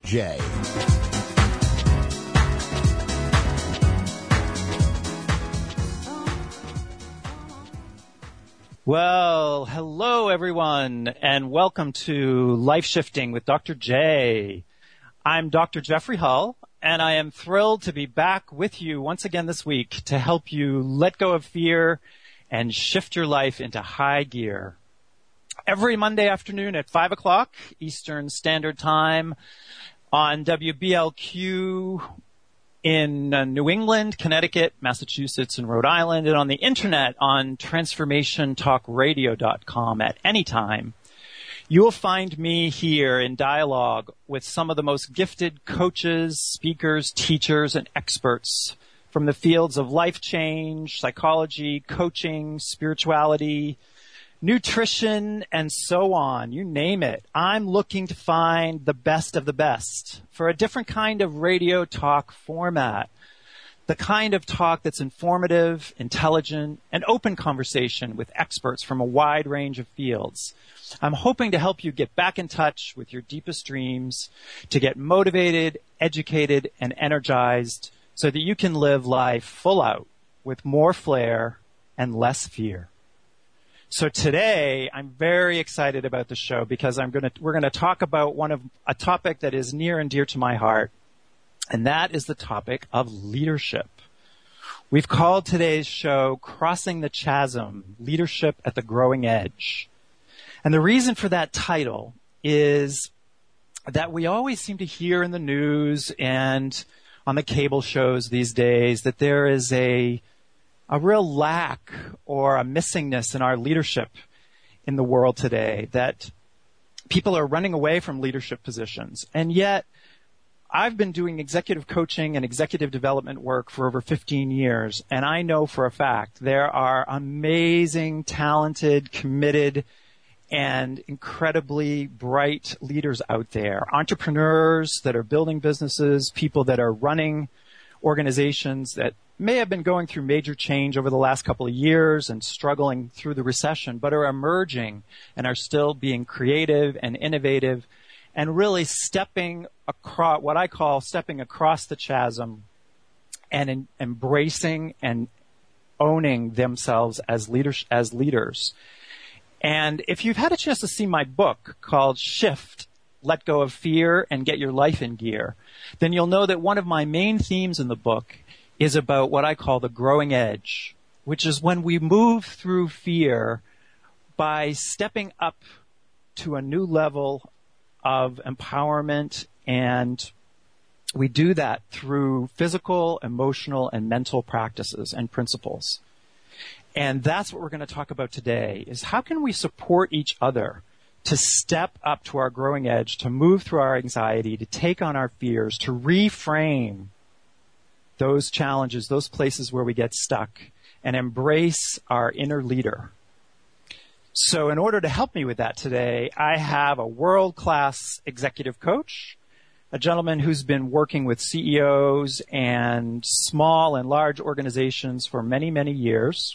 J. Well, hello everyone, and welcome to Life Shifting with Dr. J. I'm Dr. Jeffrey Hull, and I am thrilled to be back with you once again this week to help you let go of fear and shift your life into high gear. Every Monday afternoon at 5 o'clock Eastern Standard Time on WBLQ in New England, Connecticut, Massachusetts, and Rhode Island, and on the internet on transformationtalkradio.com at any time. You will find me here in dialogue with some of the most gifted coaches, speakers, teachers, and experts from the fields of life change, psychology, coaching, spirituality, nutrition, and so on. You name it. I'm looking to find the best of the best for a different kind of radio talk format. The kind of talk that's informative, intelligent, and open conversation with experts from a wide range of fields. I'm hoping to help you get back in touch with your deepest dreams, to get motivated, educated, and energized so that you can live life full out with more flair and less fear. So today, I'm very excited about the show because we're going to talk about a topic that is near and dear to my heart, and that is the topic of leadership. We've called today's show Crossing the Chasm, Leadership at the Growing Edge. And the reason for that title is that we always seem to hear in the news and on the cable shows these days that there is a real lack or a missingness in our leadership in the world today, that people are running away from leadership positions. And yet, I've been doing executive coaching and executive development work for over 15 years, and I know for a fact there are amazing, talented, committed, and incredibly bright leaders out there, entrepreneurs that are building businesses, people that are running organizations that may have been going through major change over the last couple of years and struggling through the recession, but are emerging and are still being creative and innovative and really stepping across, what I call stepping across the chasm and embracing and owning themselves as leaders. And if you've had a chance to see my book called Shift, Let Go of Fear and Get Your Life in Gear, then you'll know that one of my main themes in the book is about what I call the growing edge, which is when we move through fear by stepping up to a new level of empowerment, and we do that through physical, emotional, and mental practices and principles. And that's what we're going to talk about today, is how can we support each other to step up to our growing edge, to move through our anxiety, to take on our fears, to reframe those challenges, those places where we get stuck, and embrace our inner leader. So in order to help me with that today, I have a world-class executive coach, a gentleman who's been working with CEOs and small and large organizations for many, many years.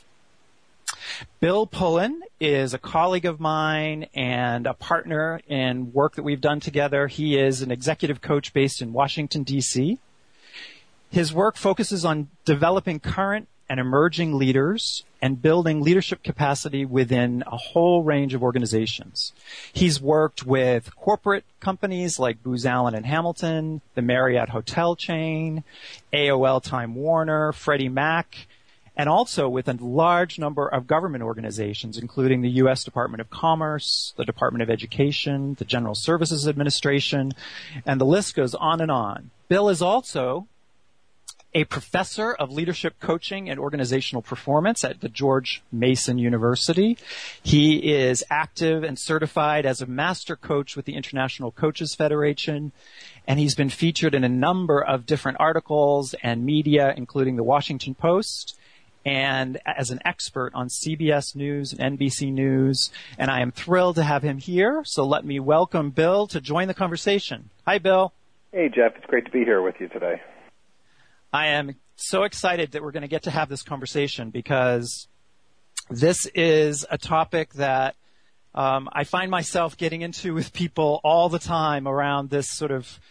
Bill Pullen is a colleague of mine and a partner in work that we've done together. He is an executive coach based in Washington, D.C. His work focuses on developing current and emerging leaders and building leadership capacity within a whole range of organizations. He's worked with corporate companies like Booz Allen and Hamilton, the Marriott hotel chain, AOL Time Warner, Freddie Mac, and also with a large number of government organizations, including the U.S. Department of Commerce, the Department of Education, the General Services Administration, and the list goes on and on. Bill is also a professor of leadership coaching and organizational performance at the George Mason University. He is active and certified as a master coach with the International Coaches Federation, and he's been featured in a number of different articles and media, including the Washington Post, and as an expert on CBS News and NBC News. And I am thrilled to have him here, so let me welcome Bill to join the conversation. Hi, Bill. Hey, Jeff. It's great to be here with you today. I am so excited that we're going to get to have this conversation because this is a topic that I find myself getting into with people all the time around this sort of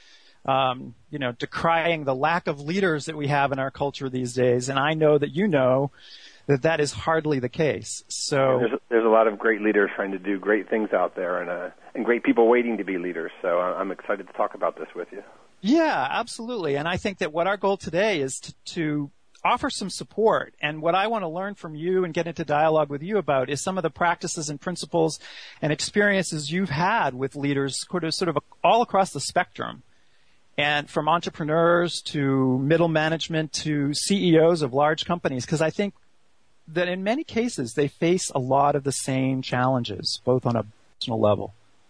decrying the lack of leaders that we have in our culture these days. And I know that you know that is hardly the case. So there's a lot of great leaders trying to do great things out there, and great people waiting to be leaders. So I'm excited to talk about this with you. Yeah, absolutely. And I think that what our goal today is to offer some support. And what I want to learn from you and get into dialogue with you about is some of the practices and principles and experiences you've had with leaders sort of all across the spectrum. And from entrepreneurs to middle management to CEOs of large companies, because I think that in many cases they face a lot of the same challenges, both on a personal level.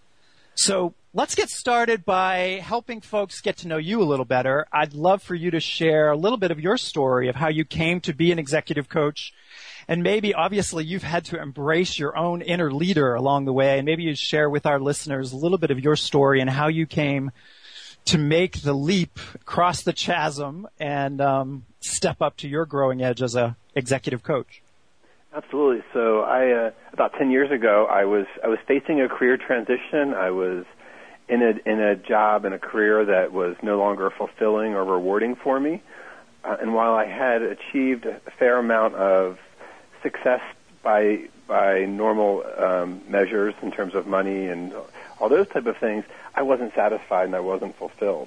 So let's get started by helping folks get to know you a little better. I'd love for you to share a little bit of your story of how you came to be an executive coach. And maybe, obviously, you've had to embrace your own inner leader along the way. And maybe you share with our listeners a little bit of your story and how you came to make the leap, cross the chasm, and step up to your growing edge as a executive coach. Absolutely. So about 10 years ago, I was facing a career transition. I was in a job and a career that was no longer fulfilling or rewarding for me. And while I had achieved a fair amount of success by normal measures in terms of money and all those type of things, I wasn't satisfied and I wasn't fulfilled.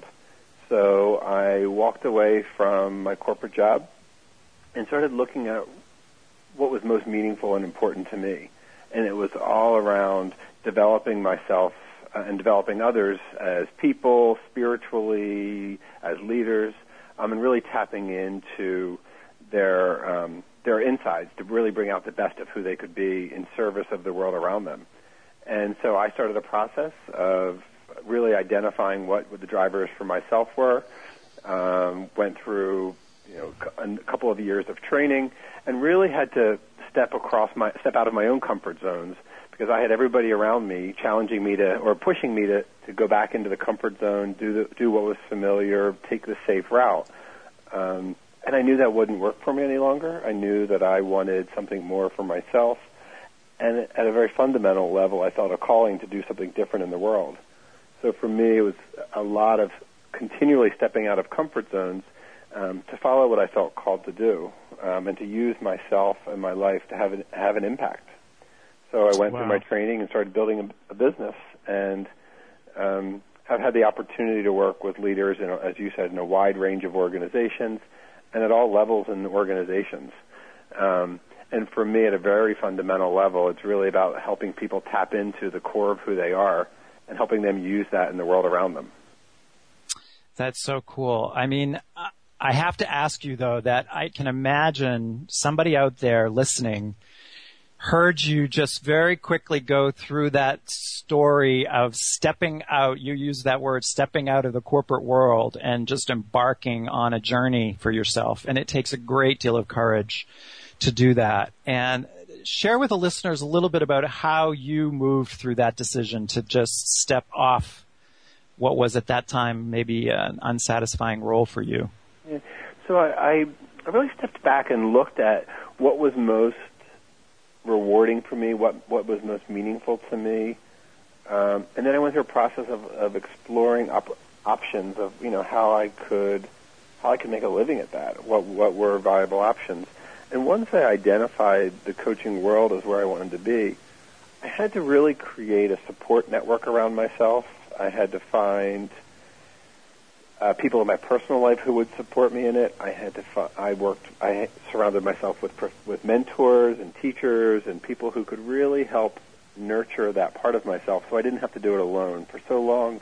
So I walked away from my corporate job and started looking at what was most meaningful and important to me. And it was all around developing myself and developing others as people, spiritually, as leaders, and really tapping into their insides to really bring out the best of who they could be in service of the world around them. And so I started a process of really identifying what the drivers for myself were, went through a couple of years of training, and really had to step out of my own comfort zones, because I had everybody around me challenging me or pushing me to go back into the comfort zone, do what was familiar, take the safe route. And I knew that wouldn't work for me any longer. I knew that I wanted something more for myself. And at a very fundamental level, I felt a calling to do something different in the world. So for me, it was a lot of continually stepping out of comfort zones to follow what I felt called to do, and to use myself and my life to have an impact. So I went through my training and started building a business, and have had the opportunity to work with leaders, as you said, in a wide range of organizations and at all levels in organizations. And for me, at a very fundamental level, it's really about helping people tap into the core of who they are and helping them use that in the world around them. That's so cool. I mean, I have to ask you, though, that I can imagine somebody out there listening heard you just very quickly go through that story of stepping out. You used that word, stepping out of the corporate world and just embarking on a journey for yourself. And it takes a great deal of courage to do that. And share with the listeners a little bit about how you moved through that decision to just step off what was at that time maybe an unsatisfying role for you. Yeah. So I really stepped back and looked at what was most rewarding for me, what was most meaningful to me, and then I went through a process of exploring options of how I could make a living at that. What were viable options? And once I identified the coaching world as where I wanted to be, I had to really create a support network around myself. I had to find people in my personal life who would support me in it. I surrounded myself with mentors and teachers and people who could really help nurture that part of myself, so I didn't have to do it alone. For so long,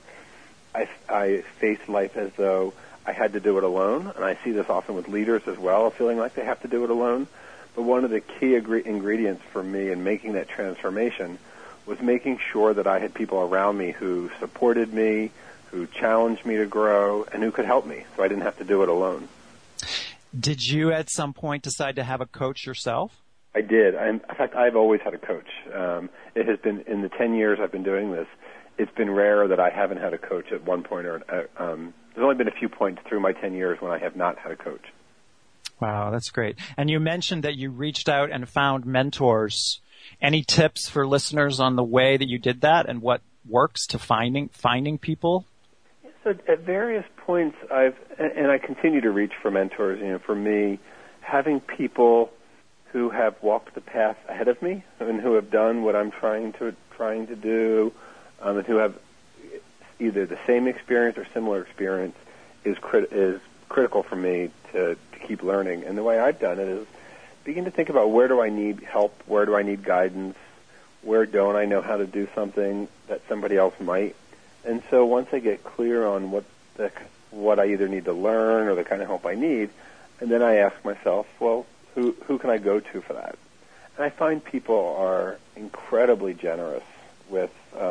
I faced life as though I had to do it alone, and I see this often with leaders as well, feeling like they have to do it alone. But one of the key ingredients for me in making that transformation was making sure that I had people around me who supported me, who challenged me to grow, and who could help me, so I didn't have to do it alone. Did you at some point decide to have a coach yourself? I did. In fact, I've always had a coach. It has been, in the 10 years I've been doing this, it's been rare that I haven't had a coach at one point or there's only been a few points through my 10 years when I have not had a coach. Wow, that's great. And you mentioned that you reached out and found mentors. Any tips for listeners on the way that you did that and what works to finding people? So at various points, and I continue to reach for mentors. For me, having people who have walked the path ahead of me and who have done what I'm trying to do, and who have either the same experience or similar experience is critical for me to keep learning. And the way I've done it is begin to think about, where do I need help, where do I need guidance, where don't I know how to do something that somebody else might. And so once I get clear on what I either need to learn or the kind of help I need, and then I ask myself, well, who can I go to for that? And I find people are incredibly generous with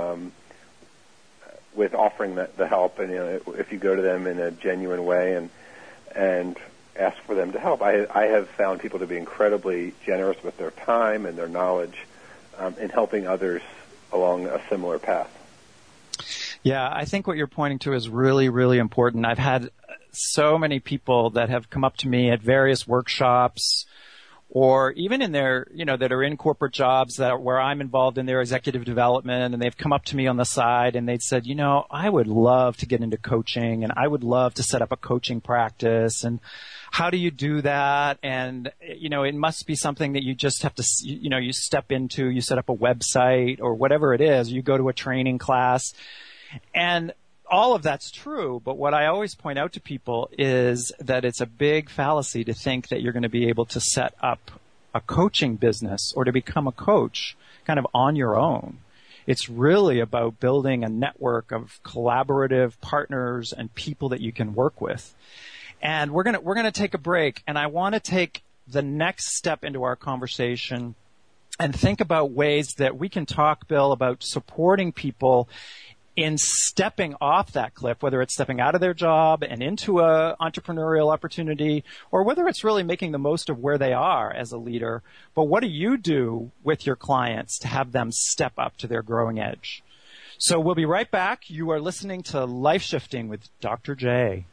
offering the help. And if you go to them in a genuine way and ask for them to help, I have found people to be incredibly generous with their time and their knowledge in helping others along a similar path. Yeah, I think what you're pointing to is really, really important. I've had so many people that have come up to me at various workshops, or even in their, that are in corporate jobs where I'm involved in their executive development, and they've come up to me on the side and they've said, I would love to get into coaching, and I would love to set up a coaching practice, and how do you do that? And, it must be something that you just have to, you step into, you set up a website or whatever it is, you go to a training class. And all of that's true, but what I always point out to people is that it's a big fallacy to think that you're going to be able to set up a coaching business or to become a coach kind of on your own. It's really about building a network of collaborative partners and people that you can work with. And we're going to take a break, and I want to take the next step into our conversation and think about ways that we can talk, Bill, about supporting people in stepping off that cliff, whether it's stepping out of their job and into a entrepreneurial opportunity, or whether it's really making the most of where they are as a leader. But what do you do with your clients to have them step up to their growing edge? So we'll be right back. You are listening to Life Shifting with Dr. J.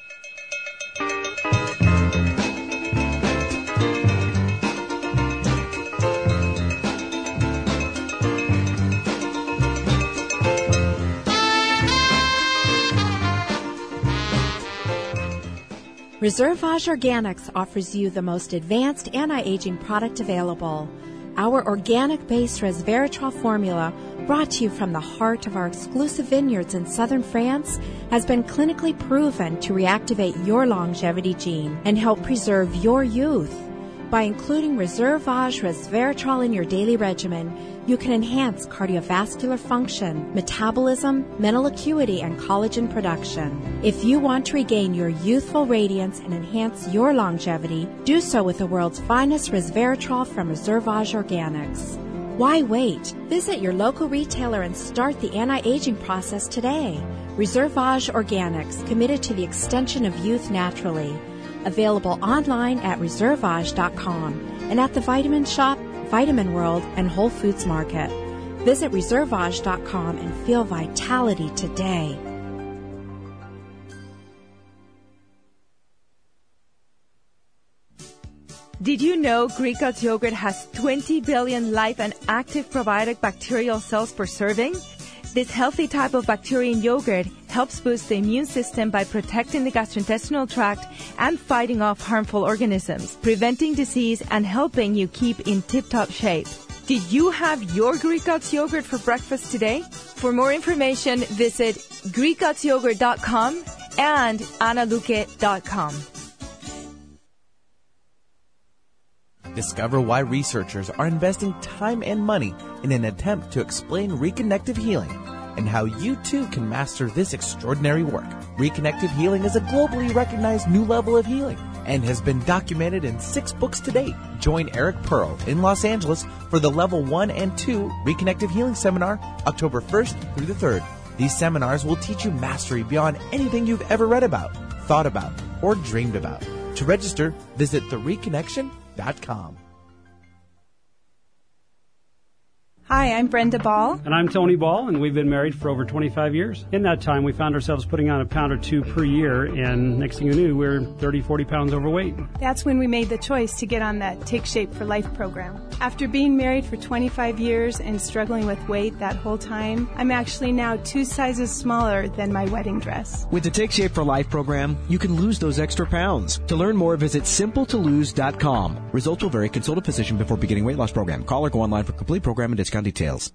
Reservage Organics offers you the most advanced anti-aging product available. Our organic-based resveratrol formula, brought to you from the heart of our exclusive vineyards in southern France, has been clinically proven to reactivate your longevity gene and help preserve your youth. By including Reservage resveratrol in your daily regimen, you can enhance cardiovascular function, metabolism, mental acuity, and collagen production. If you want to regain your youthful radiance and enhance your longevity, do so with the world's finest resveratrol from Reservage Organics. Why wait? Visit your local retailer and start the anti-aging process today. Reservage Organics, committed to the extension of youth naturally. Available online at reservage.com and at the Vitamin Shop, Vitamin World, and Whole Foods Market. Visit reservage.com and feel vitality today. Did you know Greek God's yogurt has 20 billion live and active probiotic bacterial cells per serving? This healthy type of bacteria in yogurt helps boost the immune system by protecting the gastrointestinal tract and fighting off harmful organisms, preventing disease and helping you keep in tip-top shape. Did you have your Greek God's yogurt for breakfast today? For more information, visit GreekGodsYogurt.com and AnnaLuque.com. Discover why researchers are investing time and money in an attempt to explain reconnective healing and how you too can master this extraordinary work. Reconnective healing is a globally recognized new level of healing and has been documented in 6 books to date. Join Eric Pearl in Los Angeles for the Level 1 and 2 Reconnective Healing Seminar, October 1st through the 3rd. These seminars will teach you mastery beyond anything you've ever read about, thought about, or dreamed about. To register, visit thereconnection.com. Hi, I'm Brenda Ball. And I'm Tony Ball, and we've been married for over 25 years. In that time, we found ourselves putting on a pound or two per year, and next thing you knew, we were 30, 40 pounds overweight. That's when we made the choice to get on that Take Shape for Life program. After being married for 25 years and struggling with weight that whole time, I'm actually now 2 sizes smaller than my wedding dress. With the Take Shape for Life program, you can lose those extra pounds. To learn more, visit simpletolose.com. Results will vary. Consult a physician before beginning weight loss program. Call or go online for complete program and discount details.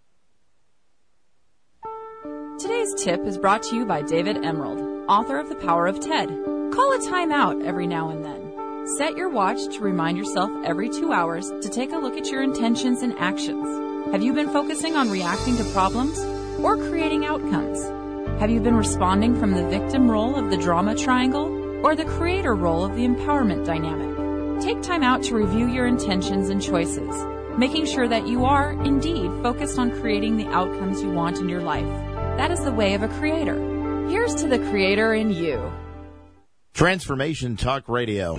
Today's tip is brought to you by David Emerald, author of The Power of TED. Call a timeout every now and then. Set your watch to remind yourself every 2 hours to take a look at your intentions and actions. Have you been focusing on reacting to problems or creating outcomes? Have you been responding from the victim role of the drama triangle or the creator role of the empowerment dynamic? Take time out to review your intentions and choices, making sure that you are, indeed, focused on creating the outcomes you want in your life. That is the way of a creator. Here's to the creator in you. Transformation Talk Radio.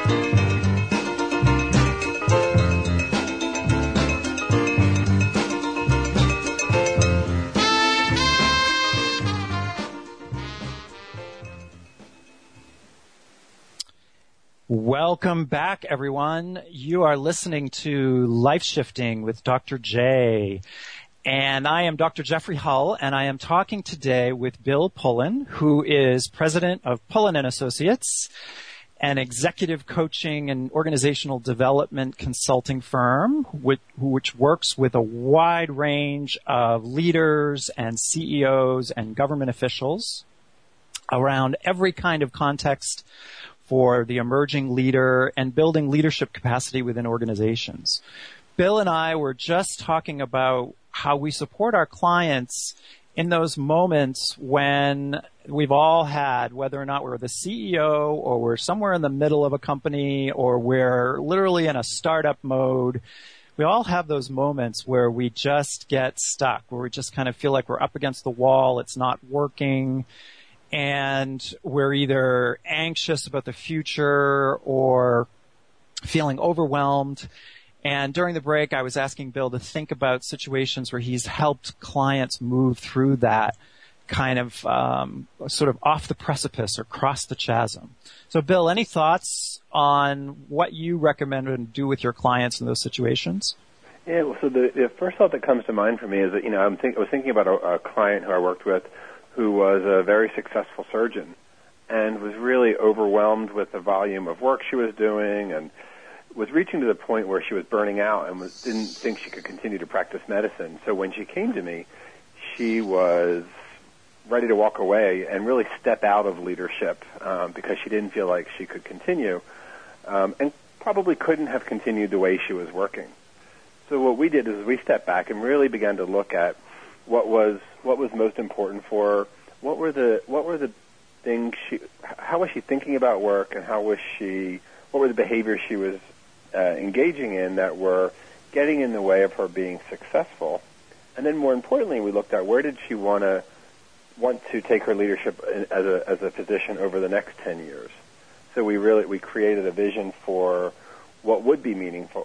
Welcome back, everyone. You are listening to Life Shifting with Dr. J. And I am Dr. Jeffrey Hull, and I am talking today with Bill Pullen, who is president of Pullen & Associates, an executive coaching and organizational development consulting firm which works with a wide range of leaders and CEOs and government officials around every kind of context for the emerging leader and building leadership capacity within organizations. Bill and I were just talking about how we support our clients in those moments when we've all had, whether or not we're the CEO or we're somewhere in the middle of a company or we're literally in a startup mode. We all have those moments where we just get stuck, where we just kind of feel like we're up against the wall, it's not working, and we're either anxious about the future or feeling overwhelmed. And during the break, I was asking Bill to think about situations where he's helped clients move through that kind of sort of off the precipice or cross the chasm. So, Bill, any thoughts on what you recommend and do with your clients in those situations? Yeah, well, so the first thought that comes to mind for me is that, I was thinking about a client who I worked with who was a very successful surgeon and was really overwhelmed with the volume of work she was doing and was reaching to the point where she was burning out and didn't think she could continue to practice medicine. So when she came to me, she was ready to walk away and really step out of leadership because she didn't feel like she could continue and probably couldn't have continued the way she was working. So what we did is we stepped back and really began to look at what was most important for her, what were the things how was she thinking about work, and what were the behaviors she was engaging in that were getting in the way of her being successful. And then more importantly, we looked at where did she want to take her leadership as a physician over the next 10 years. So we created a vision for what would be meaningful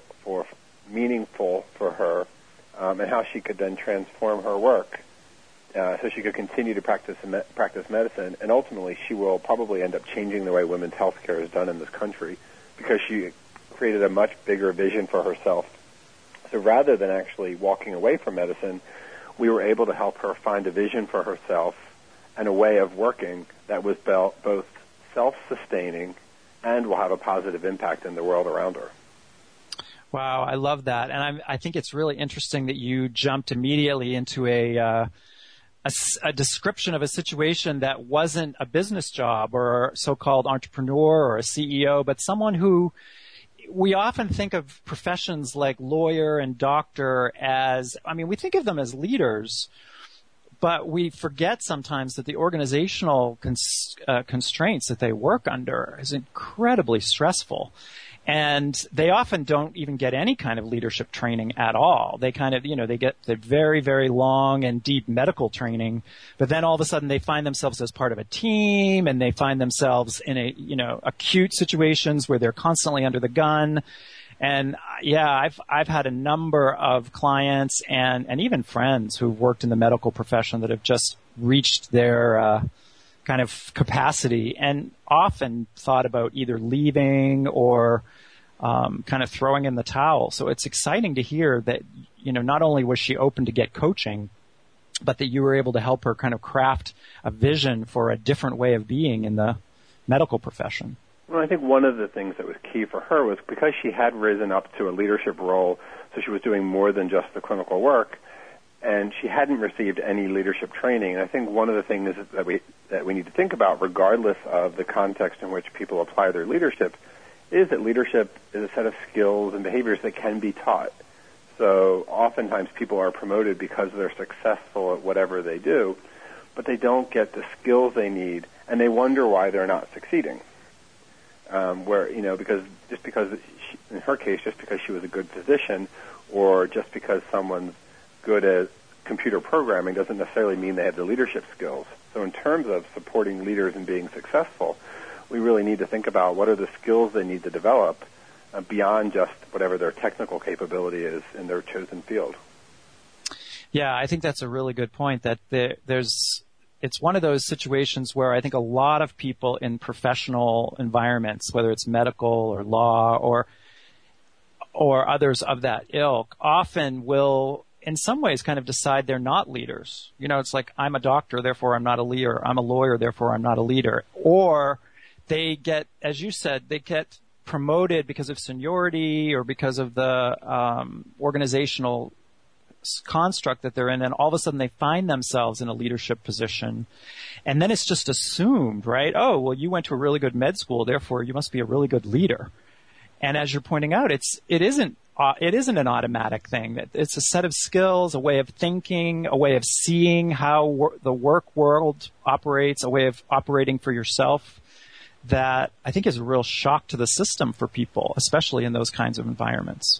for her and how she could then transform her work so she could continue to practice medicine. And ultimately, she will probably end up changing the way women's health care is done in this country because she created a much bigger vision for herself. So rather than actually walking away from medicine, we were able to help her find a vision for herself and a way of working that was both self-sustaining and will have a positive impact in the world around her. Wow, I love that. And I think it's really interesting that you jumped immediately into a description of a situation that wasn't a business job or a so-called entrepreneur or a CEO, but someone who we often think of professions like lawyer and doctor as, we think of them as leaders, but we forget sometimes that the organizational constraints that they work under is incredibly stressful. And they often don't even get any kind of leadership training at all. They kind of, they get the very, very long and deep medical training, but then all of a sudden they find themselves as part of a team and they find themselves in acute situations where they're constantly under the gun. And I've had a number of clients and even friends who've worked in the medical profession that have just reached their kind of capacity and often thought about either leaving or kind of throwing in the towel. So it's exciting to hear that, not only was she open to get coaching, but that you were able to help her kind of craft a vision for a different way of being in the medical profession. Well, I think one of the things that was key for her was because she had risen up to a leadership role, so she was doing more than just the clinical work, and she hadn't received any leadership training. And I think one of the things that we need to think about, regardless of the context in which people apply their leadership, is that leadership is a set of skills and behaviors that can be taught. So oftentimes people are promoted because they're successful at whatever they do, but they don't get the skills they need, and they wonder why they're not succeeding. Because in her case, just because she was a good physician or just because someone's good at computer programming doesn't necessarily mean they have the leadership skills. So in terms of supporting leaders and being successful, we really need to think about what are the skills they need to develop beyond just whatever their technical capability is in their chosen field. Yeah, I think that's a really good point, that it's one of those situations where I think a lot of people in professional environments, whether it's medical or law or others of that ilk, often will in some ways kind of decide they're not leaders. It's like, I'm a doctor, therefore I'm not a leader. I'm a lawyer, therefore I'm not a leader. Or they get, as you said, they get promoted because of seniority or because of the organizational construct that they're in, and all of a sudden they find themselves in a leadership position. And then it's just assumed, right? Oh, well, you went to a really good med school, therefore you must be a really good leader. And as you're pointing out, it isn't an automatic thing. It's a set of skills, a way of thinking, a way of seeing how the work world operates, a way of operating for yourself that I think is a real shock to the system for people, especially in those kinds of environments.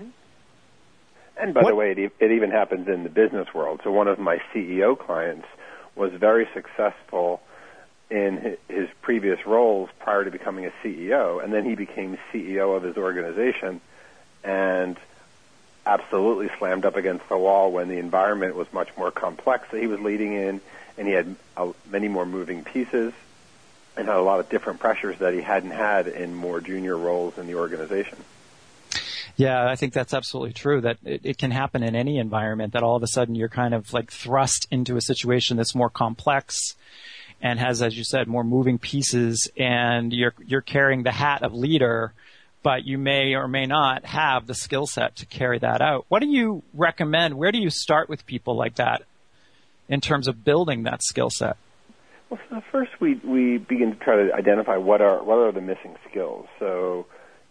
And by the way, it even happens in the business world. So one of my CEO clients was very successful in his previous roles prior to becoming a CEO, and then he became CEO of his organization and absolutely slammed up against the wall when the environment was much more complex that he was leading in, and he had many more moving pieces and had a lot of different pressures that he hadn't had in more junior roles in the organization. Yeah, I think that's absolutely true, that it can happen in any environment, that all of a sudden you're kind of like thrust into a situation that's more complex and has, as you said, more moving pieces, and you're carrying the hat of leader, but you may or may not have the skill set to carry that out. What do you recommend? Where do you start with people like that in terms of building that skill set? Well, so first we begin to try to identify what are the missing skills. So,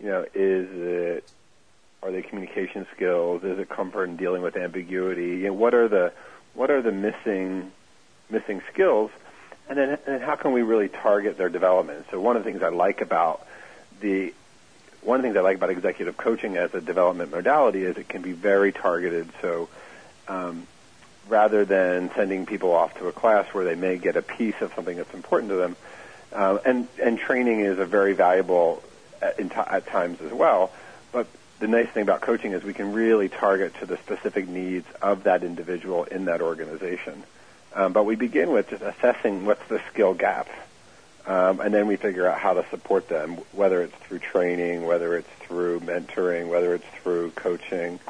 are they communication skills? Is it comfort in dealing with ambiguity? What are the missing skills? And then how can we really target their development? So one of the things I like about executive coaching as a development modality is it can be very targeted. So rather than sending people off to a class where they may get a piece of something that's important to them, and training is a very valuable at times as well. But the nice thing about coaching is we can really target to the specific needs of that individual in that organization. But we begin with just assessing what's the skill gap, and then we figure out how to support them, whether it's through training, whether it's through mentoring, whether it's through coaching.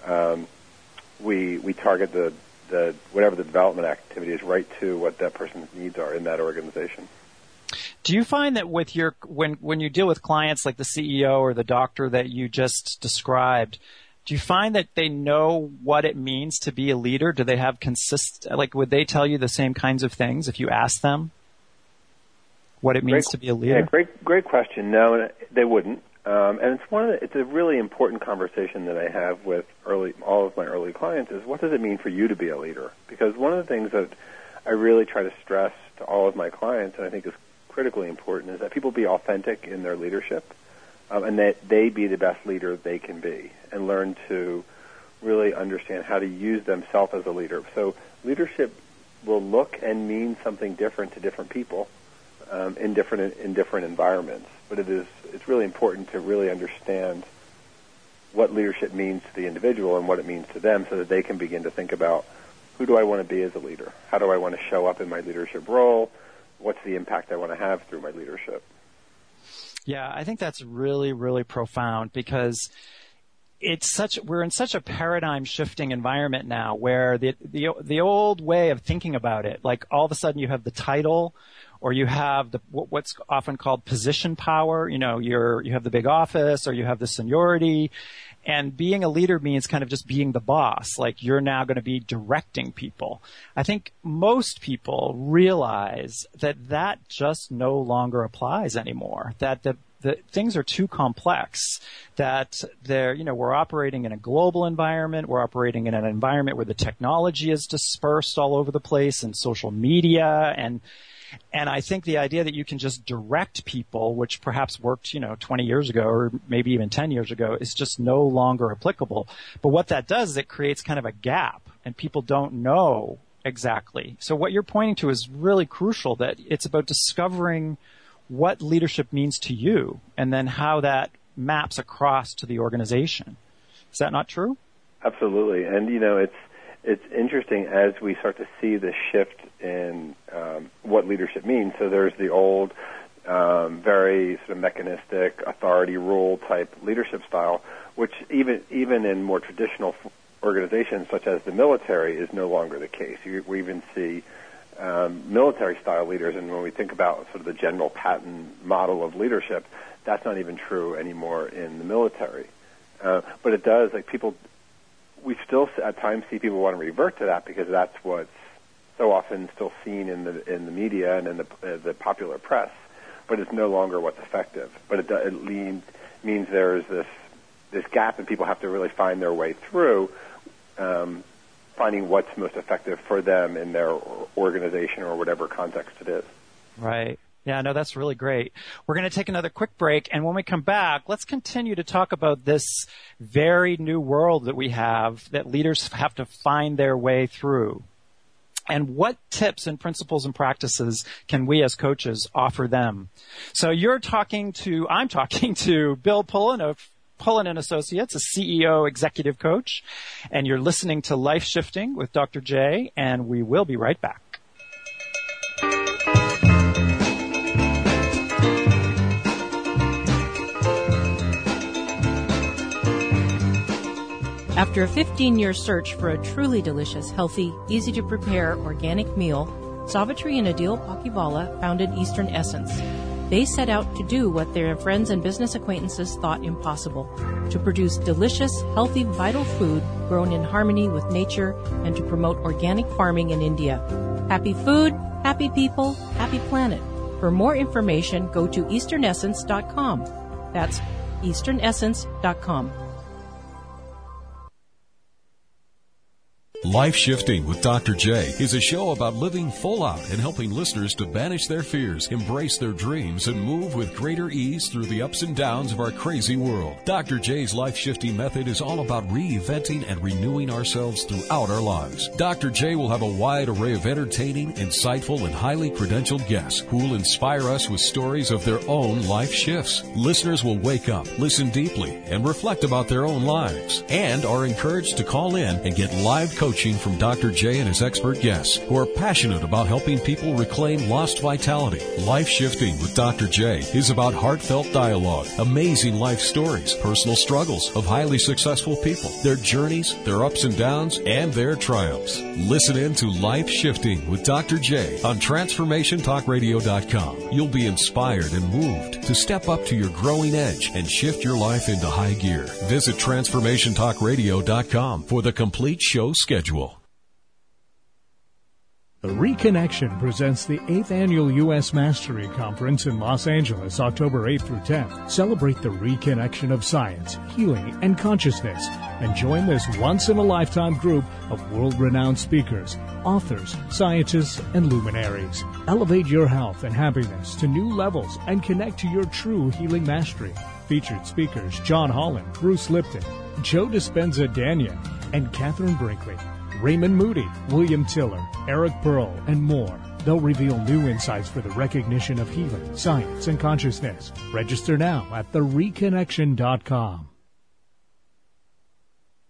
We target the whatever the development activity is right to what that person's needs are in that organization. Do you find that with when you deal with clients like the CEO or the doctor that you just described, do you find that they know what it means to be a leader? Do they have would they tell you the same kinds of things if you asked them what it means to be a leader? Yeah, great question. No, they wouldn't. And it's a really important conversation that I have with all of my early clients is, what does it mean for you to be a leader? Because one of the things that I really try to stress to all of my clients, and I think is critically important, is that people be authentic in their leadership, and that they be the best leader they can be, and learn to really understand how to use themselves as a leader. So leadership will look and mean something different to different people in different environments. But it's really important to really understand what leadership means to the individual and what it means to them, so that they can begin to think about, who do I want to be as a leader? How do I want to show up in my leadership role? What's the impact I want to have through my leadership? Yeah, I think that's really, really profound, because we're in such a paradigm shifting environment now, where the old way of thinking about it, like all of a sudden you have the title, or you have what's often called position power. You have the big office, or you have the seniority. And being a leader means kind of just being the boss. Like, you're now going to be directing people. I think most people realize that just no longer applies anymore. That the things are too complex, that we're operating in a global environment. We're operating in an environment where the technology is dispersed all over the place, and social media, and I think the idea that you can just direct people, which perhaps worked, 20 years ago or maybe even 10 years ago, is just no longer applicable. But what that does is it creates kind of a gap, and people don't know exactly. So what you're pointing to is really crucial, that it's about discovering what leadership means to you, and then how that maps across to the organization. Is that not true? Absolutely. And, it's interesting as we start to see the shift in what leadership means. So there's the old, very sort of mechanistic, authority rule type leadership style, which even in more traditional organizations such as the military is no longer the case. We even see military-style leaders, and when we think about sort of the General Patton model of leadership, that's not even true anymore in the military. But it does, we still at times see people want to revert to that, because that's what's so often still seen in the media and in the popular press. But it's no longer what's effective. But it means there's this gap, and people have to really find their way through finding what's most effective for them in their organization or whatever context it is. Right. Yeah, no, that's really great. We're going to take another quick break, and when we come back, let's continue to talk about this very new world that we have, that leaders have to find their way through. And what tips and principles and practices can we as coaches offer them? So I'm talking to Bill Pullen of Pullen & Associates, a CEO executive coach, and you're listening to Life Shifting with Dr. J, and we will be right back. After a 15-year search for a truly delicious, healthy, easy-to-prepare organic meal, Savitri and Adil Pakivala founded Eastern Essence. They set out to do what their friends and business acquaintances thought impossible, to produce delicious, healthy, vital food grown in harmony with nature and to promote organic farming in India. Happy food, happy people, happy planet. For more information, go to easternessence.com. That's easternessence.com. Life Shifting with Dr. J is a show about living full out and helping listeners to banish their fears, embrace their dreams, and move with greater ease through the ups and downs of our crazy world. Dr. J's Life Shifting method is all about reinventing and renewing ourselves throughout our lives. Dr. J will have a wide array of entertaining, insightful, and highly credentialed guests who will inspire us with stories of their own life shifts. Listeners will wake up, listen deeply, and reflect about their own lives, and are encouraged to call in and get live coaching from Dr. J and his expert guests who are passionate about helping people reclaim lost vitality. Life Shifting with Dr. J is about heartfelt dialogue, amazing life stories, personal struggles of highly successful people, their journeys, their ups and downs, and their triumphs. Listen in to Life Shifting with Dr. J on TransformationTalkRadio.com. You'll be inspired and moved to step up to your growing edge and shift your life into high gear. Visit TransformationTalkRadio.com for the complete show schedule. The Reconnection presents the 8th Annual U.S. Mastery Conference in Los Angeles, October 8th through 10th. Celebrate the reconnection of science, healing, and consciousness, and join this once-in-a-lifetime group of world-renowned speakers, authors, scientists, and luminaries. Elevate your health and happiness to new levels and connect to your true healing mastery. Featured speakers John Holland, Bruce Lipton, Joe Dispenza-Danyan, and Catherine Brinkley. Raymond Moody, William Tiller, Eric Pearl, and more. They'll reveal new insights for the recognition of healing, science, and consciousness. Register now at thereconnection.com.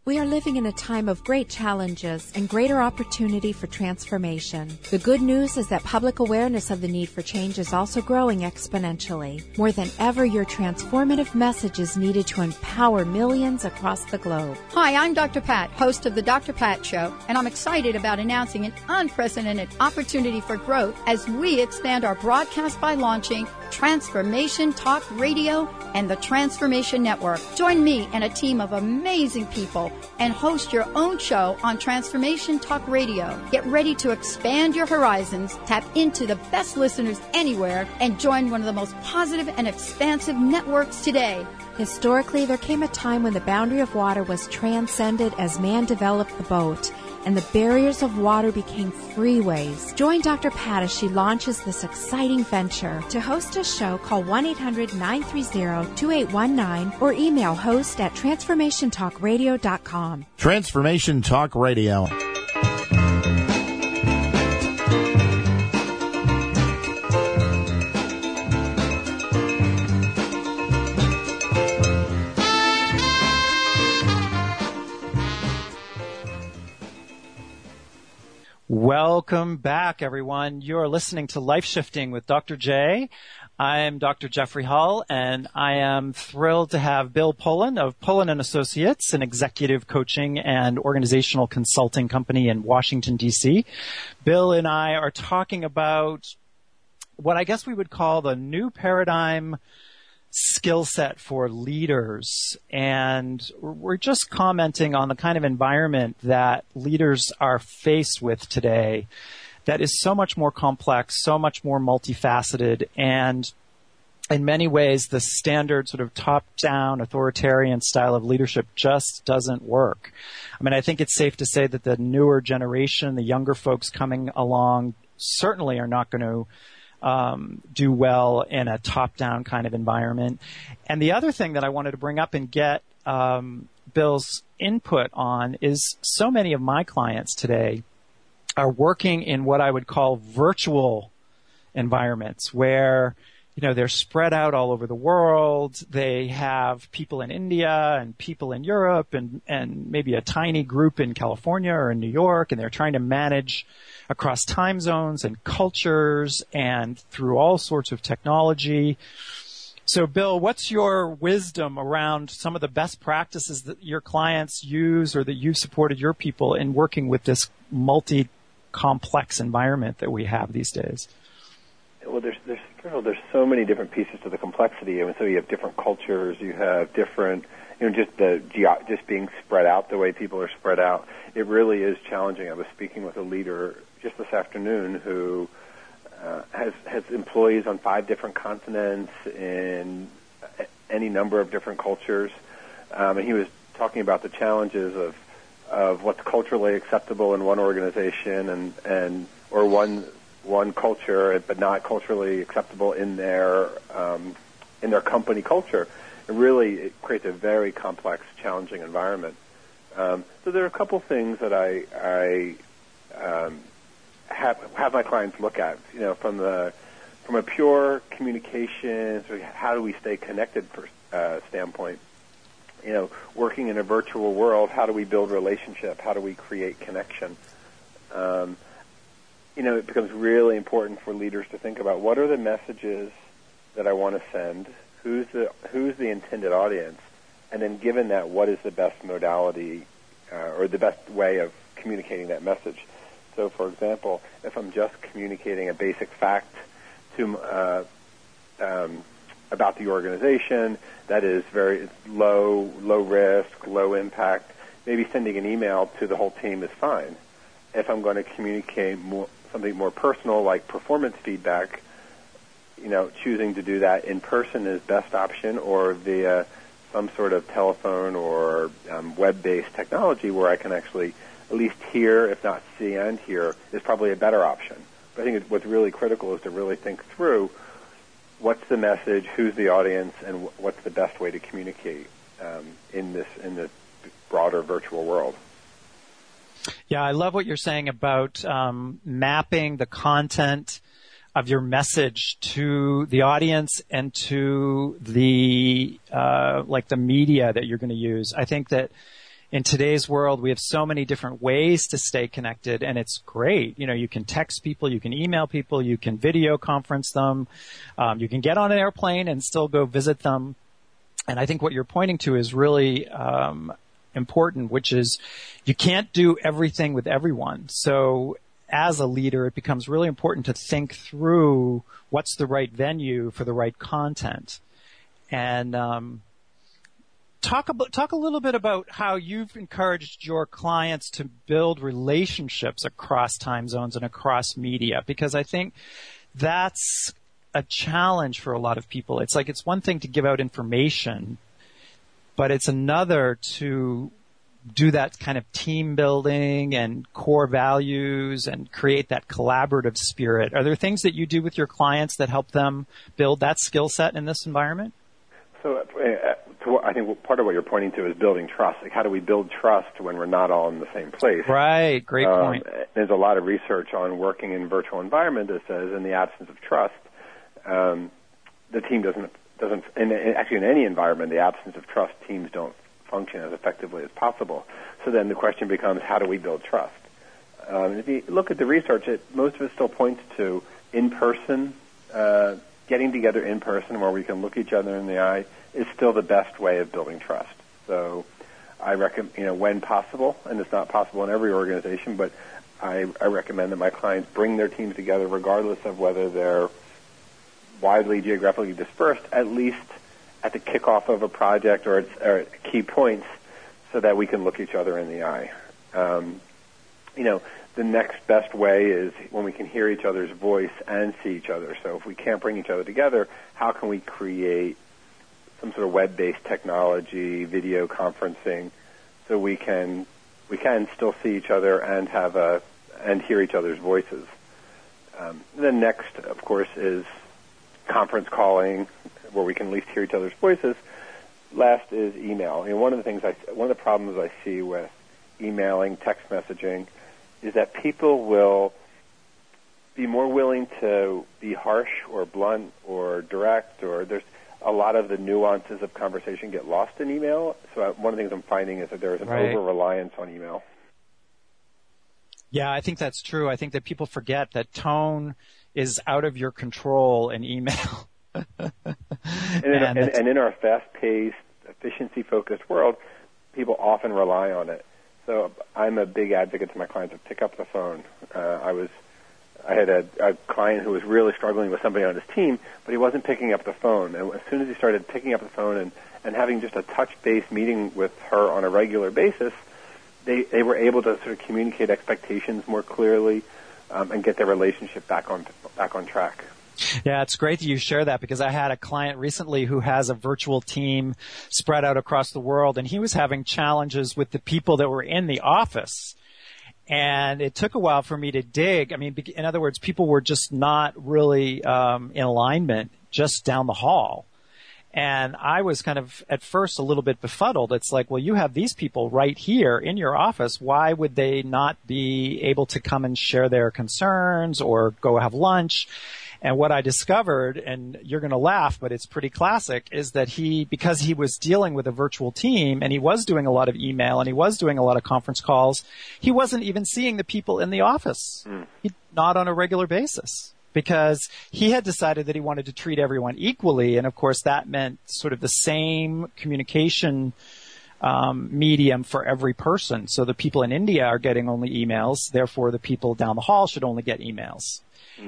We are living in a time of great challenges and greater opportunity for transformation. The good news is that public awareness of the need for change is also growing exponentially. More than ever, your transformative message is needed to empower millions across the globe. Hi, I'm Dr. Pat, host of the Dr. Pat Show, and I'm excited about announcing an unprecedented opportunity for growth as we expand our broadcast by launching Transformation Talk Radio and the Transformation Network. Join me and a team of amazing people and host your own show on Transformation Talk Radio. Get ready to expand your horizons, tap into the best listeners anywhere, and join one of the most positive and expansive networks today. Historically, there came a time when the boundary of water was transcended as man developed the boat, and the barriers of water became freeways. Join Dr. Pat as she launches this exciting venture. To host a show, call 1-800-930-2819 or email host@transformationtalkradio.com. Transformation Talk Radio. Welcome back, everyone. You're listening to Life Shifting with Dr. J. I am Dr. Jeffrey Hull, and I am thrilled to have Bill Pullen of Pullen & Associates, an executive coaching and organizational consulting company in Washington, D.C. Bill and I are talking about what I guess we would call the new paradigm skill set for leaders, and we're just commenting on the kind of environment that leaders are faced with today that is so much more complex, so much more multifaceted, and in many ways the standard sort of top-down authoritarian style of leadership just doesn't work. I mean, I think it's safe to say that the newer generation, the younger folks coming along, certainly are not going to do well in a top-down kind of environment. And the other thing that I wanted to bring up and get Bill's input on is so many of my clients today are working in what I would call virtual environments where, you know, they're spread out all over the world. They have people in India and people in Europe and maybe a tiny group in California or in New York, and they're trying to manage across time zones and cultures and through all sorts of technology. So, Bill, what's your wisdom around some of the best practices that your clients use or that you've supported your people in working with this multi-complex environment that we have these days? Well, there's so many different pieces to the complexity. I mean, so you have different cultures, you have different, just just being spread out the way people are spread out. It really is challenging. I was speaking with a leader just this afternoon who has employees on 5 different continents in any number of different cultures, and he was talking about the challenges of what's culturally acceptable in one organization or one culture, but not culturally acceptable in their company culture. It creates a very complex, challenging environment. So there are a couple things that I have my clients look at, from a pure communication, so how do we stay connected standpoint. Working in a virtual world, how do we build relationship? How do we create connection? It becomes really important for leaders to think about what are the messages that I want to send, who's the intended audience, and then given that, what is the best modality or the best way of communicating that message. So, for example, if I'm just communicating a basic fact to about the organization that is very low risk, low impact, maybe sending an email to the whole team is fine. If I'm going to communicate something more personal like performance feedback, choosing to do that in person is best option, or via some sort of telephone or web-based technology where I can actually at least hear, if not see and hear, is probably a better option. But I think what's really critical is to really think through what's the message, who's the audience, and what's the best way to communicate in the broader virtual world. Yeah, I love what you're saying about mapping the content of your message to the audience and to the the media that you're going to use. I think that in today's world, we have so many different ways to stay connected, and it's great. You can text people, you can email people, you can video conference them, you can get on an airplane and still go visit them. And I think what you're pointing to is really important, which is you can't do everything with everyone. So as a leader, it becomes really important to think through what's the right venue for the right content. And talk a little bit about how you've encouraged your clients to build relationships across time zones and across media, because I think that's a challenge for a lot of people. It's like it's one thing to give out information, but it's another to do that kind of team building and core values and create that collaborative spirit. Are there things that you do with your clients that help them build that skill set in this environment? So I think part of what you're pointing to is building trust. Like, how do we build trust when we're not all in the same place? Right. Great point. There's a lot of research on working in virtual environment that says in the absence of trust, the team doesn't, actually in any environment, the absence of trust, teams don't function as effectively as possible. So then the question becomes, how do we build trust? If you look at the research, most of it still points to in-person, getting together in person where we can look each other in the eye is still the best way of building trust. So I recommend, when possible, and it's not possible in every organization, but I recommend that my clients bring their teams together regardless of whether they're widely geographically dispersed, at least at the kickoff of a project or at key points, so that we can look each other in the eye. The next best way is when we can hear each other's voice and see each other. So if we can't bring each other together, how can we create some sort of web-based technology, video conferencing, so we can still see each other and and hear each other's voices. Then next, of course, is conference calling, where we can at least hear each other's voices. Last is email. One of the problems I see with emailing, text messaging, is that people will be more willing to be harsh or blunt or direct, or there's a lot of the nuances of conversation get lost in email. So one of the things I'm finding is that there is an over-reliance on email. Yeah, I think that's true. I think that people forget that tone is out of your control in email. and in our fast-paced, efficiency-focused world, people often rely on it. So I'm a big advocate to my clients to pick up the phone. I had a client who was really struggling with somebody on his team, but he wasn't picking up the phone. And as soon as he started picking up the phone and having just a touch-based meeting with her on a regular basis, they were able to sort of communicate expectations more clearly and get their relationship back on track. Yeah, it's great that you share that, because I had a client recently who has a virtual team spread out across the world, and he was having challenges with the people that were in the office. And it took a while for me to dig. I mean, in other words, people were just not really in alignment just down the hall. And I was kind of, at first, a little bit befuddled. It's like, well, you have these people right here in your office. Why would they not be able to come and share their concerns or go have lunch? And what I discovered, and you're going to laugh, but it's pretty classic, is that because he was dealing with a virtual team and he was doing a lot of email and he was doing a lot of conference calls, he wasn't even seeing the people in the office. Not on a regular basis, because he had decided that he wanted to treat everyone equally. And of course that meant sort of the same communication medium for every person. So the people in India are getting only emails, therefore the people down the hall should only get emails.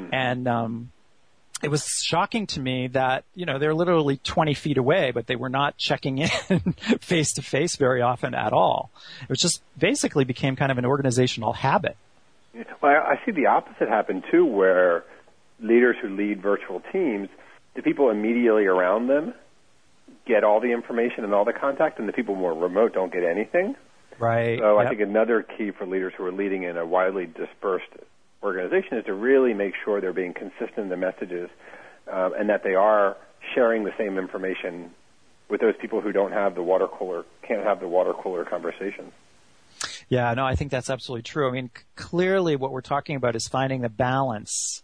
And it was shocking to me that, they're literally 20 feet away, but they were not checking in face to face very often at all. It was just basically became kind of an organizational habit. Well, I see the opposite happen too, where leaders who lead virtual teams, the people immediately around them get all the information and all the contact, and the people more remote don't get anything. Right. So I think another key for leaders who are leading in a widely dispersed organization is to really make sure they're being consistent in the messages and that they are sharing the same information with those people who can't have the water cooler conversations. Yeah, no, I think that's absolutely true. I mean, clearly what we're talking about is finding the balance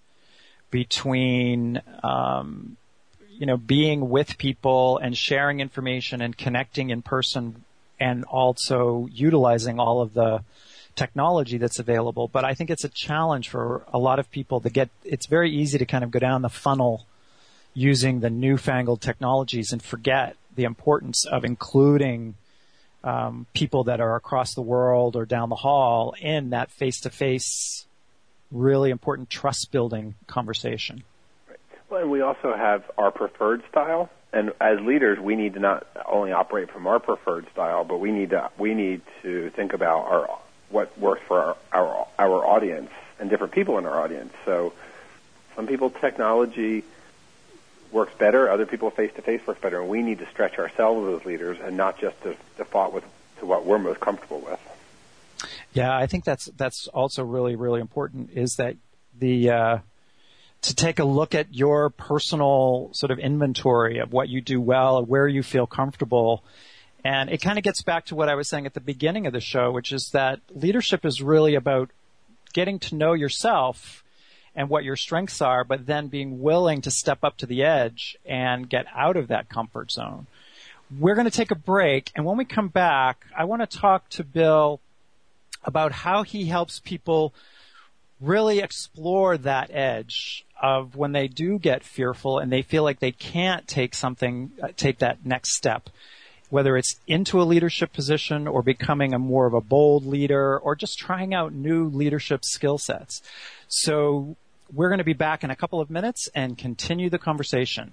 between, being with people and sharing information and connecting in person and also utilizing all of the technology that's available. But I think it's a challenge for a lot of people it's very easy to kind of go down the funnel using the newfangled technologies and forget the importance of including people that are across the world or down the hall in that face-to-face, really important trust-building conversation. Right. Well, and we also have our preferred style. And as leaders, we need to not only operate from our preferred style, but we need to think about what works for our audience and different people in our audience. So some people technology works better, other people face-to-face works better, and we need to stretch ourselves as leaders and not just to default to what we're most comfortable with. Yeah, I think that's also really, really important, is that to take a look at your personal sort of inventory of what you do well, where you feel comfortable. And it kind of gets back to what I was saying at the beginning of the show, which is that leadership is really about getting to know yourself and what your strengths are, but then being willing to step up to the edge and get out of that comfort zone. We're going to take a break, and when we come back, I want to talk to Bill about how he helps people really explore that edge of when they do get fearful and they feel like they can't take that next step, whether it's into a leadership position or becoming more of a bold leader or just trying out new leadership skill sets. So we're going to be back in a couple of minutes and continue the conversation.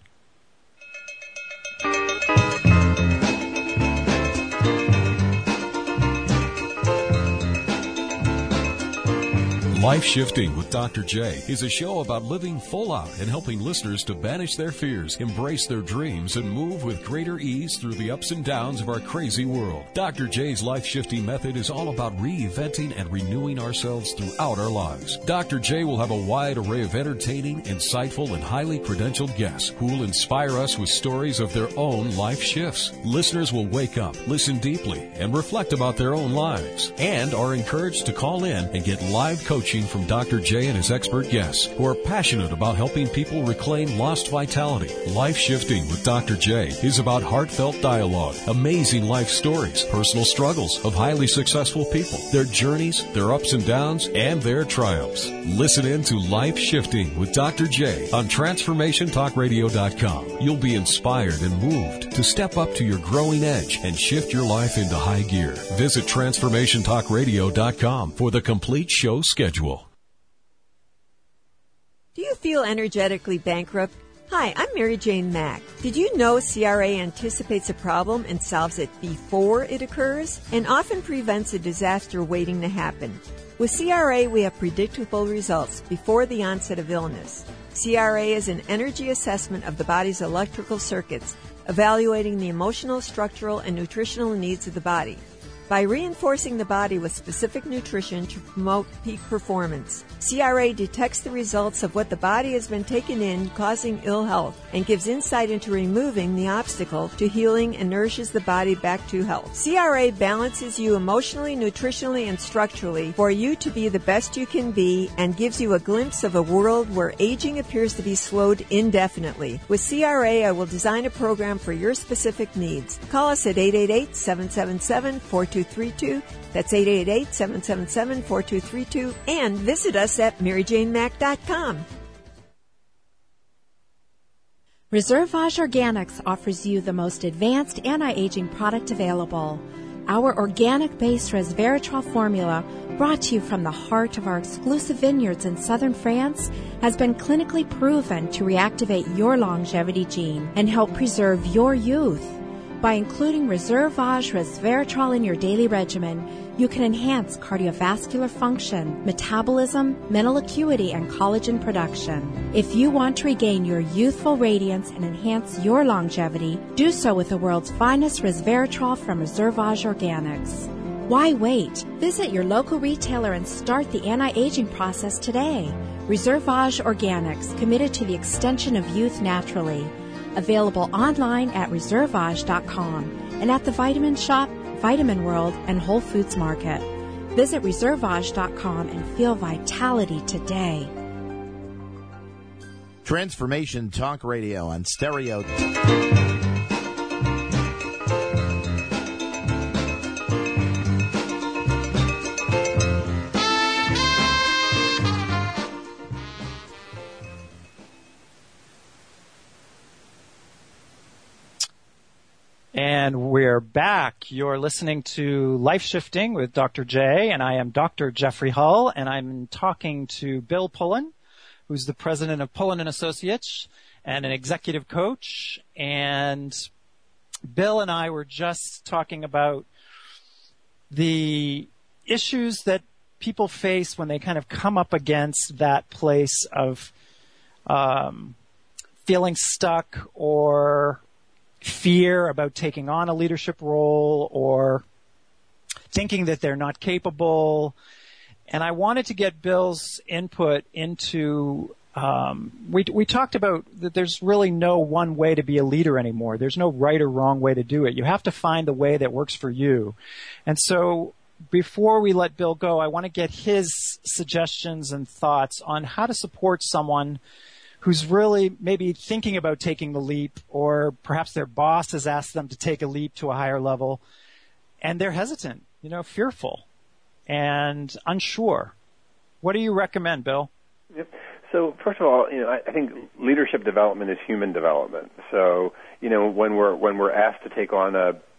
Life Shifting with Dr. J is a show about living full out and helping listeners to banish their fears, embrace their dreams, and move with greater ease through the ups and downs of our crazy world. Dr. J's Life Shifting method is all about reinventing and renewing ourselves throughout our lives. Dr. J will have a wide array of entertaining, insightful, and highly credentialed guests who will inspire us with stories of their own life shifts. Listeners will wake up, listen deeply, and reflect about their own lives, and are encouraged to call in and get live coaching from Dr. J and his expert guests who are passionate about helping people reclaim lost vitality. Life Shifting with Dr. J is about heartfelt dialogue, amazing life stories, personal struggles of highly successful people, their journeys, their ups and downs, and their triumphs. Listen in to Life Shifting with Dr. J on TransformationTalkRadio.com. You'll be inspired and moved to step up to your growing edge and shift your life into high gear. Visit TransformationTalkRadio.com for the complete show schedule. Do you feel energetically bankrupt? Hi, I'm Mary Jane Mack. Did you know CRA anticipates a problem and solves it before it occurs, and often prevents a disaster waiting to happen? With CRA, we have predictable results before the onset of illness. CRA is an energy assessment of the body's electrical circuits, evaluating the emotional, structural, and nutritional needs of the body. By reinforcing the body with specific nutrition to promote peak performance, CRA detects the results of what the body has been taking in, causing ill health, and gives insight into removing the obstacle to healing and nourishes the body back to health. CRA balances you emotionally, nutritionally, and structurally for you to be the best you can be, and gives you a glimpse of a world where aging appears to be slowed indefinitely. With CRA, I will design a program for your specific needs. Call us at 888-777-4232. That's 888-777-4232, and visit us at MaryJaneMack.com. Reservage Organics offers you the most advanced anti-aging product available. Our organic-based resveratrol formula, brought to you from the heart of our exclusive vineyards in southern France, has been clinically proven to reactivate your longevity gene and help preserve your youth. By including Reservage resveratrol in your daily regimen, you can enhance cardiovascular function, metabolism, mental acuity, and collagen production. If you want to regain your youthful radiance and enhance your longevity, do so with the world's finest resveratrol from Reservage Organics. Why wait? Visit your local retailer and start the anti-aging process today. Reservage Organics, committed to the extension of youth naturally. Available online at Reservage.com and at the Vitamin Shop, Vitamin World, and Whole Foods Market. Visit Reservage.com and feel vitality today. Transformation Talk Radio on stereo. And we're back. You're listening to Life Shifting with Dr. J, and I am Dr. Jeffrey Hull, and I'm talking to Bill Pullen, who's the president of Pullen & Associates and an executive coach. And Bill and I were just talking about the issues that people face when they kind of come up against that place of feeling stuck or fear about taking on a leadership role or thinking that they're not capable. And I wanted to get Bill's input into, we talked about that there's really no one way to be a leader anymore. There's no right or wrong way to do it. You have to find the way that works for you. And so before we let Bill go, I want to get his suggestions and thoughts on how to support someone who's really maybe thinking about taking the leap, or perhaps their boss has asked them to take a leap to a higher level, and they're hesitant, fearful and unsure. What do you recommend, Bill? Yep. So first of all, I think leadership development is human development. So, when we're asked to take on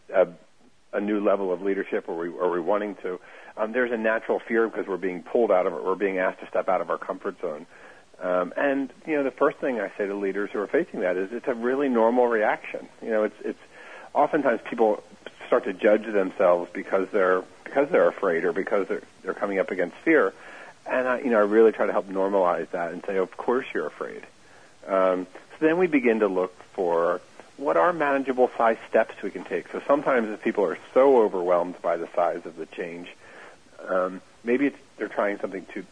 a new level of leadership, or we're wanting to, there's a natural fear because we're being pulled out of it. We're being asked to step out of our comfort zone. And the first thing I say to leaders who are facing that is it's a really normal reaction. It's oftentimes people start to judge themselves because they're afraid or because they're coming up against fear. And I really try to help normalize that and say, of course you're afraid. So then we begin to look for what are manageable size steps we can take. So sometimes if people are so overwhelmed by the size of the change, maybe they're trying something too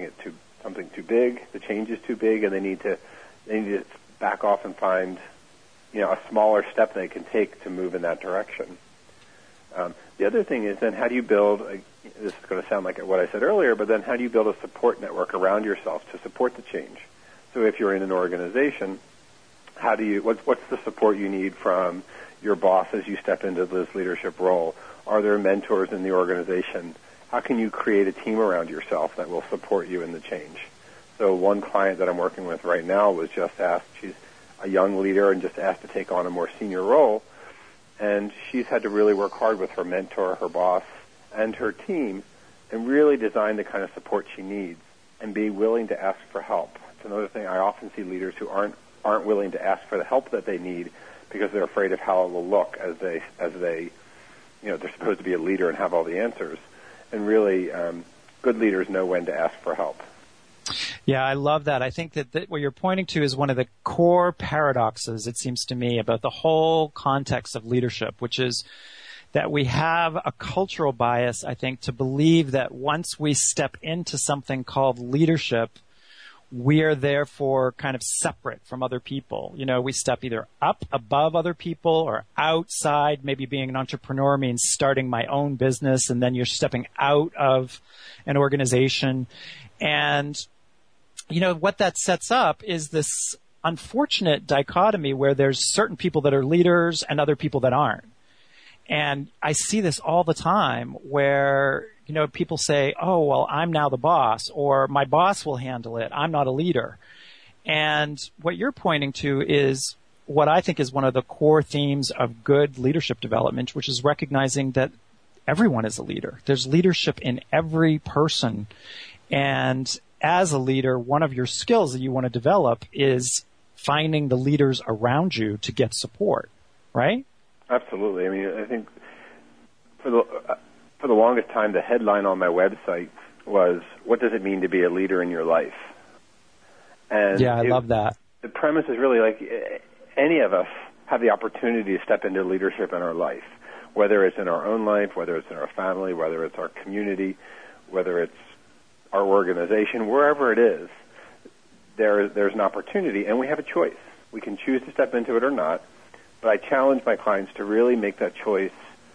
big, the change is too big, and they need to back off and find, a smaller step they can take to move in that direction. The other thing is then how do you build, this is going to sound like what I said earlier, but then how do you build a support network around yourself to support the change? So if you're in an organization, what's the support you need from your boss as you step into this leadership role? Are there mentors in the organization? How can you create a team around yourself that will support you in the change? So one client that I'm working with right now was just asked, she's a young leader and just asked to take on a more senior role, and she's had to really work hard with her mentor, her boss, and her team, and really design the kind of support she needs and be willing to ask for help. It's another thing I often see leaders who aren't willing to ask for the help that they need because they're afraid of how it will look as they they're supposed to be a leader and have all the answers. And really, good leaders know when to ask for help. Yeah, I love that. I think that what you're pointing to is one of the core paradoxes, it seems to me, about the whole context of leadership, which is that we have a cultural bias, I think, to believe that once we step into something called leadership, we are therefore kind of separate from other people. We step either up above other people or outside. Maybe being an entrepreneur means starting my own business, and then you're stepping out of an organization. And, what that sets up is this unfortunate dichotomy where there's certain people that are leaders and other people that aren't. And I see this all the time where, people say, oh, well, I'm now the boss, or my boss will handle it. I'm not a leader. And what you're pointing to is what I think is one of the core themes of good leadership development, which is recognizing that everyone is a leader. There's leadership in every person. And as a leader, one of your skills that you want to develop is finding the leaders around you to get support, right? Absolutely. I mean, I think for the longest time, the headline on my website was, what does it mean to be a leader in your life? And yeah, I love that. The premise is really like any of us have the opportunity to step into leadership in our life, whether it's in our own life, whether it's in our family, whether it's our community, whether it's our organization, wherever it is, there's an opportunity, and we have a choice. We can choose to step into it or not, but I challenge my clients to really make that choice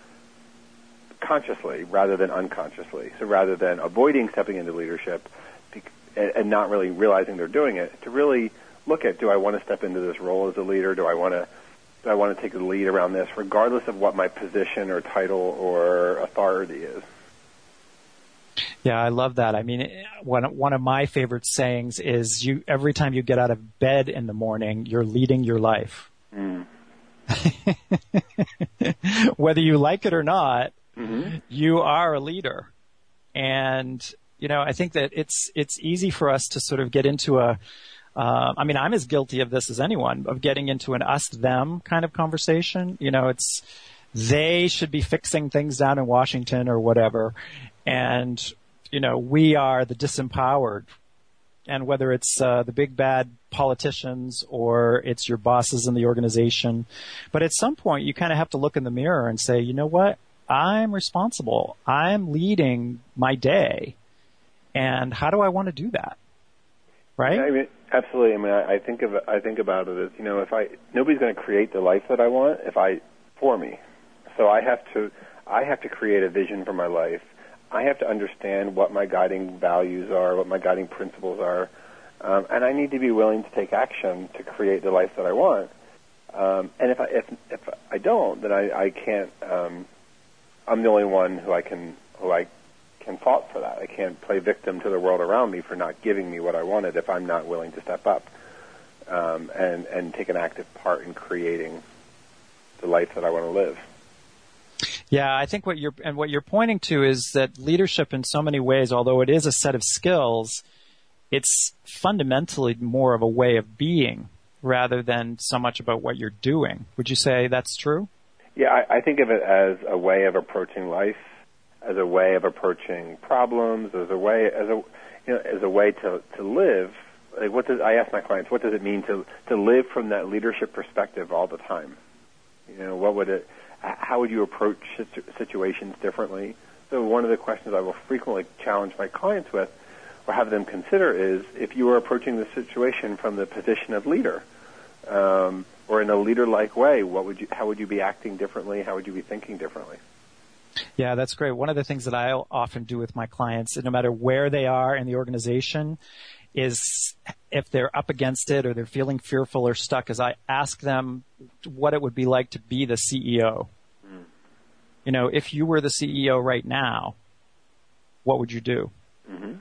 consciously rather than unconsciously. So rather than avoiding stepping into leadership and not really realizing they're doing it, to really look at, do I want to step into this role as a leader? Do I want to take the lead around this, regardless of what my position or title or authority is? Yeah, I love that. I mean, one of my favorite sayings is every time you get out of bed in the morning, you're leading your life. Mm. Whether you like it or not, mm-hmm. you are a leader. And, I think that it's easy for us to sort of get into I'm as guilty of this as anyone, of getting into an us-them kind of conversation. It's they should be fixing things down in Washington or whatever. And, we are the disempowered. And whether it's the big bad politicians or it's your bosses in the organization. But at some point, you kind of have to look in the mirror and say, you know what? I'm responsible. I'm leading my day. And how do I want to do that? Right? Yeah, I mean, absolutely. I mean, I think about it as, nobody's going to create the life that I want for me. So I have to create a vision for my life. I have to understand what my guiding values are, what my guiding principles are, and I need to be willing to take action to create the life that I want. And if I don't, then I can't. I'm the only one who I can fault for that. I can't play victim to the world around me for not giving me what I wanted if I'm not willing to step up and take an active part in creating the life that I want to live. Yeah, I think what you're pointing to is that leadership in so many ways, although it is a set of skills, it's fundamentally more of a way of being rather than so much about what you're doing. Would you say that's true? Yeah, I think of it as a way of approaching life, as a way of approaching problems, as a way to live. Like, I ask my clients, what does it mean to live from that leadership perspective all the time? How would you approach situations differently? So one of the questions I will frequently challenge my clients with or have them consider is, if you were approaching the situation from the position of leader, or in a leader-like way, how would you be acting differently? How would you be thinking differently? Yeah, that's great. One of the things that I often do with my clients, no matter where they are in the organization, is if they're up against it or they're feeling fearful or stuck, is I ask them what it would be like to be the CEO. Mm. If you were the CEO right now, what would you do? Mm-hmm.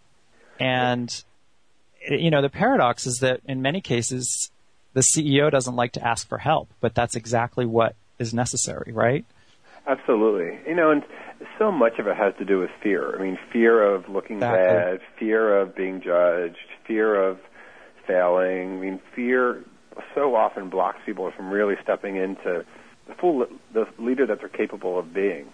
And, the paradox is that in many cases, the CEO doesn't like to ask for help, but that's exactly what is necessary, right? Absolutely. And so much of it has to do with fear. I mean, fear of looking bad, fear of being judged, fear of failing. I mean, fear so often blocks people from really stepping into the leader that they're capable of being.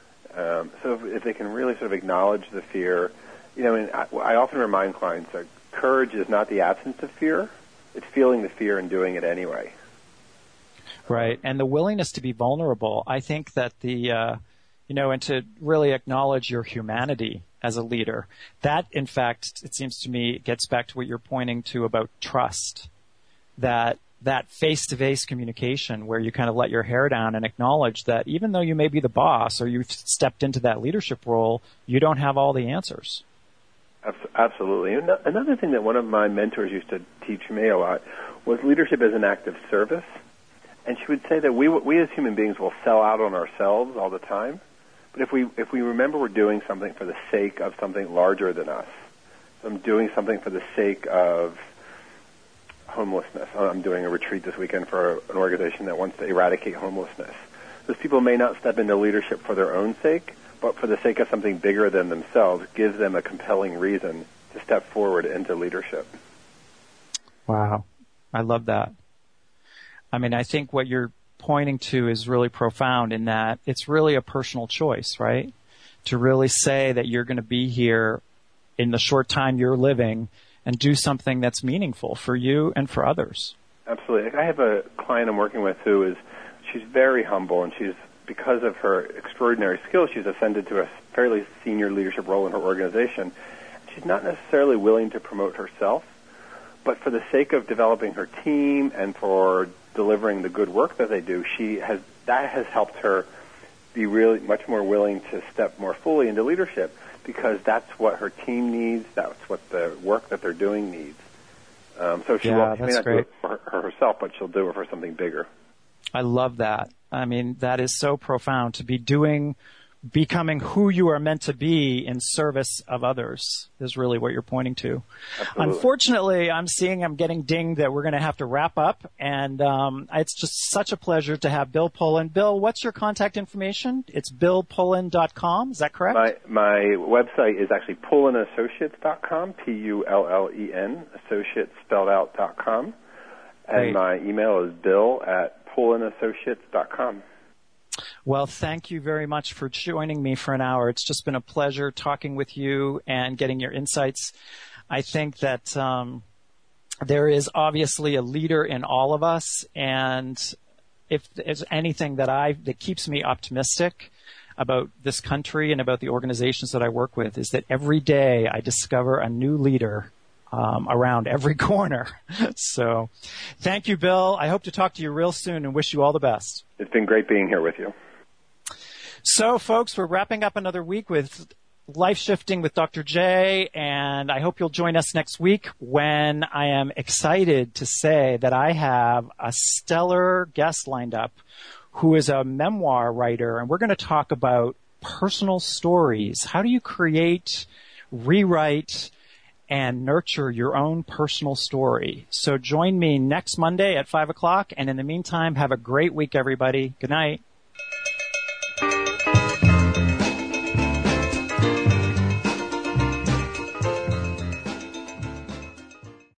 So if they can really sort of acknowledge the fear, I often remind clients that courage is not the absence of fear. It's feeling the fear and doing it anyway. Right. And the willingness to be vulnerable. I think that and to really acknowledge your humanity as a leader, that in fact, it seems to me, gets back to what you're pointing to about trust, that face-to-face communication where you kind of let your hair down and acknowledge that even though you may be the boss or you've stepped into that leadership role, you don't have all the answers. Absolutely. Another thing that one of my mentors used to teach me a lot was leadership as an act of service. And she would say that we as human beings will sell out on ourselves all the time. But if we remember we're doing something for the sake of something larger than us, so I'm doing something for the sake of homelessness. I'm doing a retreat this weekend for an organization that wants to eradicate homelessness. Those people may not step into leadership for their own sake, but for the sake of something bigger than themselves, gives them a compelling reason to step forward into leadership. Wow. I love that. I mean, I think what you're pointing to is really profound in that it's really a personal choice, right? To really say that you're going to be here in the short time you're living and do something that's meaningful for you and for others. Absolutely. I have a client I'm working with she's very humble, and because of her extraordinary skills, she's ascended to a fairly senior leadership role in her organization. She's not necessarily willing to promote herself, but for the sake of developing her team and for delivering the good work that they do, that has helped her be really much more willing to step more fully into leadership, because that's what her team needs, that's what the work that they're doing needs. So she may not do it for herself, but she'll do it for something bigger. I love that. I mean, that is so profound, to be doing becoming who you are meant to be in service of others is really what you're pointing to. Absolutely. Unfortunately, I'm getting dinged that we're going to have to wrap up, and it's just such a pleasure to have Bill Pullen. Bill, what's your contact information? It's billpullen.com, is that correct? My website is actually PullenAssociates.com, P-U-L-L-E-N, associates spelled out.com, and my email is bill@PullenAssociates.com. Well, thank you very much for joining me for an hour. It's just been a pleasure talking with you and getting your insights. I think that there is obviously a leader in all of us, and if there's anything that keeps me optimistic about this country and about the organizations that I work with, is that every day I discover a new leader around every corner. So thank you, Bill. I hope to talk to you real soon and wish you all the best. It's been great being here with you. So, folks, we're wrapping up another week with Life Shifting with Dr. J, and I hope you'll join us next week when I am excited to say that I have a stellar guest lined up who is a memoir writer, and we're going to talk about personal stories. How do you create, rewrite, and nurture your own personal story? So join me next Monday at 5 o'clock, and in the meantime, have a great week, everybody. Good night.